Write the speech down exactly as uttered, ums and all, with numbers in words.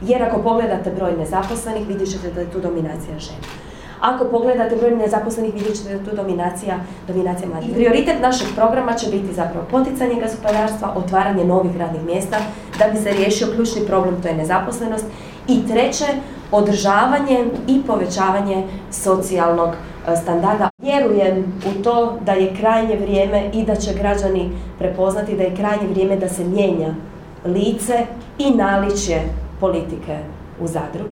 Jer ako pogledate broj nezaposlenih, vidjet ćete da je tu dominacija žena. Ako pogledate broj nezaposlenih, vidjet ćete da je tu dominacija, dominacija mladih. Prioritet našeg programa će biti zapravo poticanje gospodarstva, otvaranje novih radnih mjesta, da bi se riješio ključni problem, to je nezaposlenost. I treće, održavanje i povećavanje socijalnog standarda. Vjerujem u to da je krajnje vrijeme i da će građani prepoznati da je krajnje vrijeme da se mijenja lice i naličje politike u Zadru.